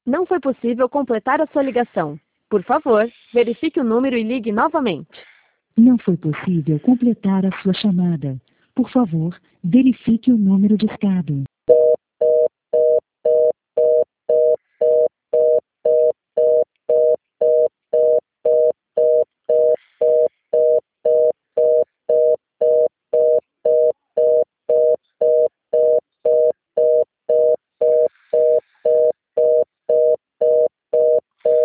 Não foi possível completar a sua ligação. Por favor, verifique o número e ligue novamente. Não foi possível completar a sua chamada. Por favor, verifique o número discado.